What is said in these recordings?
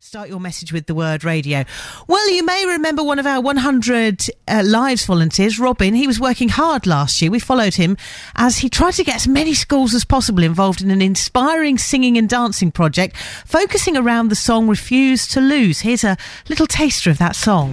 Start your message with the word radio. Well, you may remember one of our 100 Lives volunteers, Robin. He was working hard last year. We followed him as he tried to get as many schools as possible involved in an inspiring singing and dancing project focusing around the song Refuse to Lose. Here's a little taster of that song.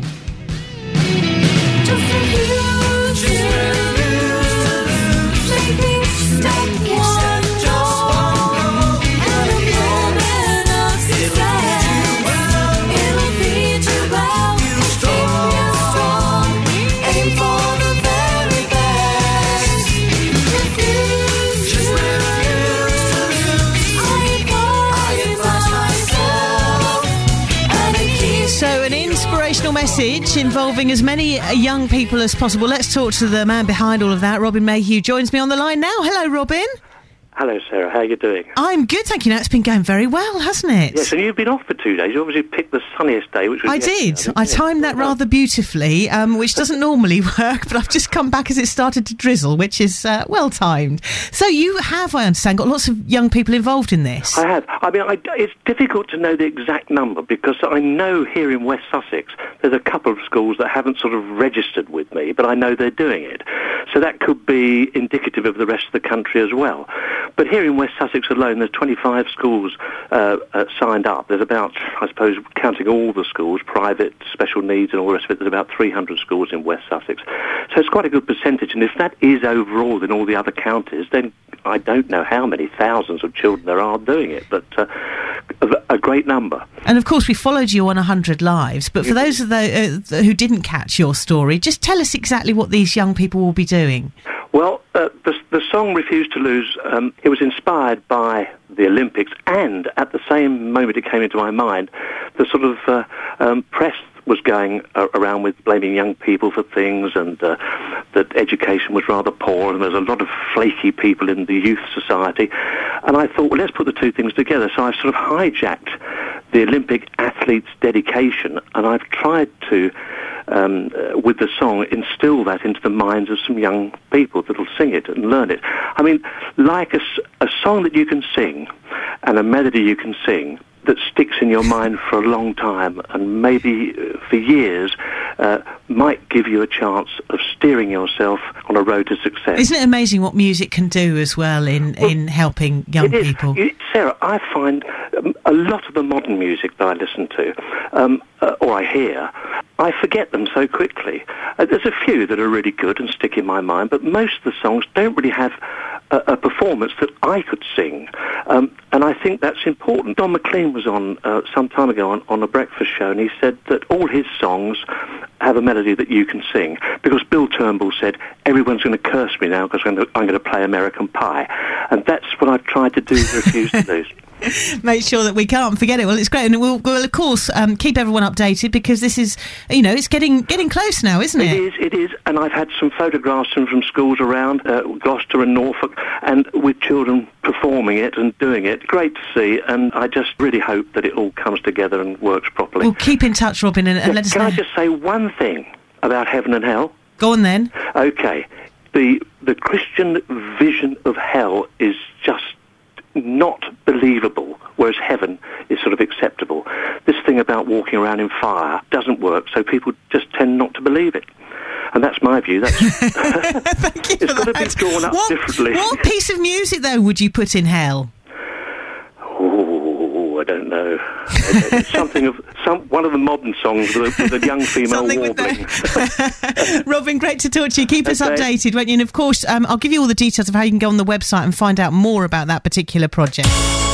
Message involving as many young people as possible. Let's talk to the man behind all of that. Robin Mayhew joins me on the line now. Hello, Robin. Hello, Sarah. How are you doing? I'm good, thank you. Now, it's been going very well, hasn't it? Yes, and you've been off for 2 days. You obviously picked the sunniest day, which was I did. I timed that rather beautifully, which doesn't normally work, but I've just come back as it started to drizzle, which is well timed. So you have, I understand, got lots of young people involved in this. I have. I mean, it's difficult to know the exact number because I know here in West Sussex there's a couple of schools that haven't sort of registered with me, but I know they're doing it. So that could be indicative of the rest of the country as well. But here in West Sussex alone, there's 25 schools signed up. There's about, I suppose, counting all the schools, private, special needs and all the rest of it, there's about 300 schools in West Sussex. So it's quite a good percentage. And if that is overall in all the other counties, then I don't know how many thousands of children there are doing it, but a great number. And of course, we followed you on 100 Lives, but for those of who didn't catch your story, just tell us exactly what these young people will be doing. Well, the song Refuse to Lose, it was inspired by the Olympics, and at the same moment it came into my mind, the sort of press was going around with blaming young people for things, and that education was rather poor, and there's a lot of flaky people in the youth society. And I thought, well, let's put the two things together. So I've sort of hijacked the Olympic athletes' dedication, and I've tried to, with the song, instill that into the minds of some young people that'll sing it and learn it. I mean, like a song that you can sing and a melody you can sing that sticks in your mind for a long time and maybe for years might give you a chance of steering yourself on a road to success. Isn't it amazing what music can do as well in helping young people? Sarah, I find a lot of the modern music that I listen to, or I hear, I forget them so quickly. There's a few that are really good and stick in my mind, but most of the songs don't really have a performance that I could sing. And I think that's important. Don McLean was on some time ago on a breakfast show, and he said that all his songs have a melody that you can sing, because Bill Turnbull said, everyone's going to curse me now because I'm going to play American Pie. And that's what I've tried to do with Refuse to Lose. Make sure that we can't forget it. Well, it's great, and we'll of course keep everyone updated, because this is, it's getting close now, isn't it? It is, and I've had some photographs from schools around Gloucester and Norfolk, and with children performing it and doing it. Great to see, and I just really hope that it all comes together and works properly. Well, keep in touch, Robin, and let us know. Can I just say one thing about heaven and hell? Go on then. Okay, the Christian vision of hell is just not believable, whereas heaven is sort of acceptable. This thing about walking around in fire doesn't work, so people just tend not to believe it. And that's my view. That's Thank you. It's got to be drawn up differently. What piece of music, though, would you put in hell? Oh, I don't know. It's something of one of the modern songs with a young female warbling. Robin, great to talk to you. Keep us updated, won't you? And of course, I'll give you all the details of how you can go on the website and find out more about that particular project.